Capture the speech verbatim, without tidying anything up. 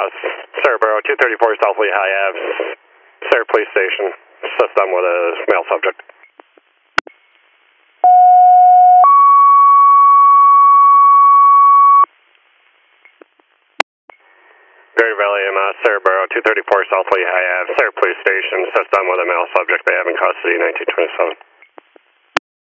Uh, Cerebro, two thirty-four South Lehigh Ave, Sarah Police Station. System with a male subject. Greater Valley M S, Cerebro, two thirty-four South Lehigh Ave, Sarah Police Station. System with a male subject. They have in custody, nineteen twenty-seven.